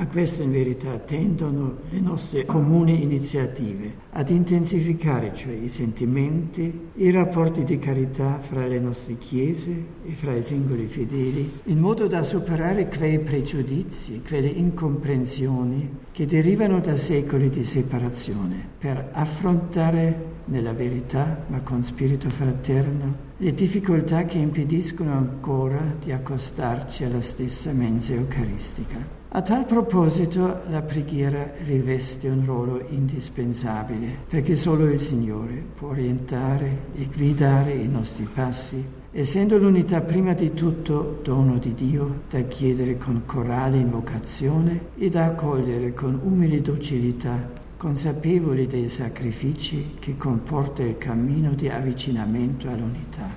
A questo in verità tendono le nostre comuni iniziative, ad intensificare cioè i sentimenti, i rapporti di carità fra le nostre chiese e fra i singoli fedeli, in modo da superare quei pregiudizi, quelle incomprensioni che derivano da secoli di separazione, per affrontare nella verità, ma con spirito fraterno, le difficoltà che impediscono ancora di accostarci alla stessa mensa eucaristica. A tal proposito la preghiera riveste un ruolo indispensabile, perché solo il Signore può orientare e guidare i nostri passi, essendo l'unità prima di tutto dono di Dio, da chiedere con corale invocazione e da accogliere con umile docilità, consapevoli dei sacrifici che comporta il cammino di avvicinamento all'unità.